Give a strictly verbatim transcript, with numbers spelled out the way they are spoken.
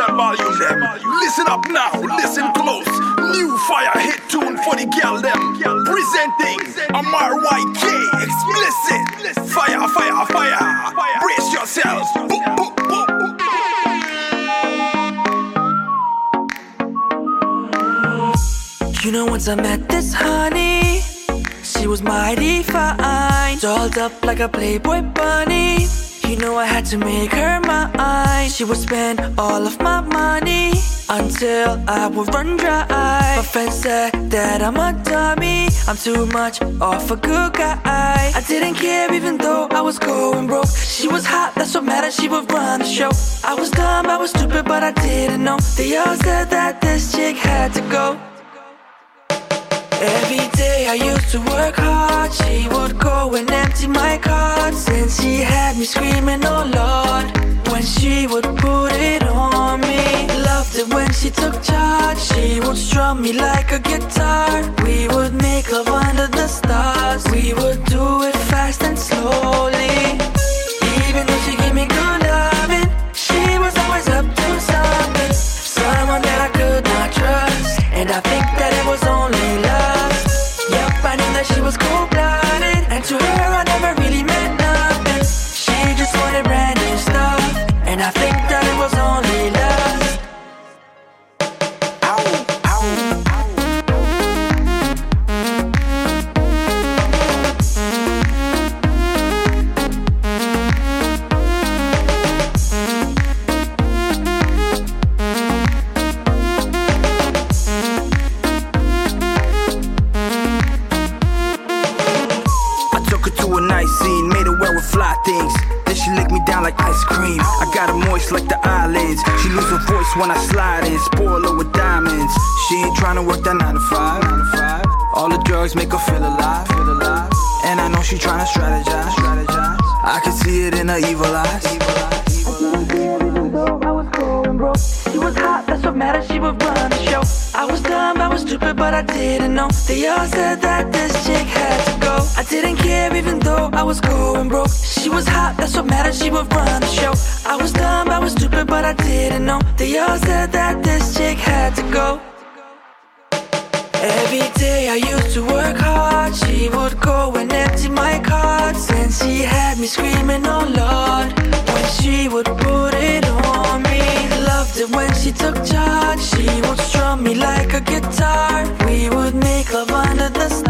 the volume them. Listen up now, listen close. New fire hit tune for the girl them. Presenting Amar Y K explicit. Fire, fire, fire. Brace yourselves. Boop, boop, boop. You know, once I met this honey, she was mighty fine, dolled up like a Playboy bunny. You know I had to make her mine. She would spend all of my money until I would run dry. My friends said that I'm a dummy, I'm too much of a good guy. I didn't care even though I was going broke. She was hot, that's what mattered, she would run the show. I was dumb, I was stupid, but I didn't know. They all said that this chick had to go. Every day I used to work hard, she would go and empty my cards, and she had me screaming, oh Lord, when she would put it on me. Loved it when she took charge, she would strum me like a guitar. We would make love under the stars, we would do it fast and slowly. Even though she gave me good loving, she was always up to something, someone that I could not trust, and I think that it was only love. I knew that she was cold-blooded, and to her I never really meant nothing. She just wanted brand new stuff, and I think that it was only love. Ow, ow, fly things, then she lick me down like ice cream. I got her moist like the eyelids. She lose her voice when I slide in, spoil her with diamonds. She ain't tryna work that nine to five. All the drugs make her feel alive, feel alive. And I know she tryna strategize, strategize. I can see it in her evil eyes. Even though I was going broke, she was hot, that's what mattered, she would run the show. I was dumb, I was stupid, but I didn't know. They all said that this chick had to go. I didn't care even though I was going broke. She was hot, that's what mattered, she would run the show. I was dumb, I was stupid, but I didn't know. They all said that this chick had to go. Every day I used to work hard, she would go and empty my cards, and she had me screaming, oh Lord, when she would put it on me. Loved it when she took charge, she would strum me like a guitar. We would make love under the stars.